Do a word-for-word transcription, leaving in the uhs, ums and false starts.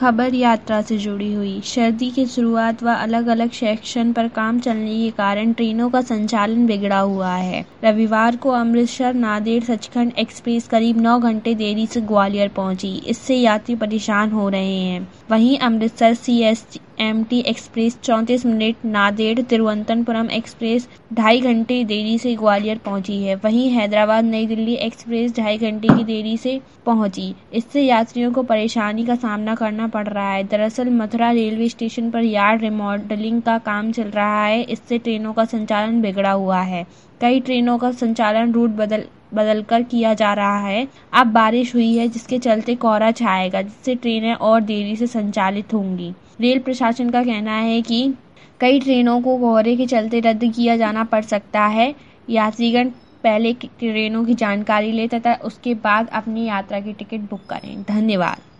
खबर यात्रा से जुड़ी हुई। सर्दी की शुरुआत व अलग अलग सेक्शन पर काम चलने के कारण ट्रेनों का संचालन बिगड़ा हुआ है। रविवार को अमृतसर नांदेड़ सचखंड एक्सप्रेस करीब नौ घंटे देरी से ग्वालियर पहुंची। इससे यात्री परेशान हो रहे हैं। वहीं अमृतसर सीएसएमटी एक्सप्रेस चौंतीस मिनट, नांदेड़ तिरुवनंतपुरम एक्सप्रेस ढाई घंटे देरी से ग्वालियर पहुंची है। वहीं हैदराबाद नई दिल्ली एक्सप्रेस ढाई घंटे की देरी से पहुंची। इससे यात्रियों को परेशानी का सामना करना पड़ रहा है। दरअसल मथुरा रेलवे स्टेशन पर यार्ड रिमॉडलिंग का काम चल रहा है। इससे ट्रेनों का संचालन बिगड़ा हुआ है। कई ट्रेनों का संचालन रूट बदल बदलकर किया जा रहा है। अब बारिश हुई है, जिसके चलते कोहरा छाएगा, जिससे ट्रेनें और देरी से संचालित होंगी। रेल प्रशासन का कहना है कि कई ट्रेनों को कोहरे के चलते रद्द किया जाना पड़ सकता है। यात्रीगण पहले ट्रेनों की जानकारी लें तथा उसके बाद अपनी यात्रा की टिकट बुक करें। धन्यवाद।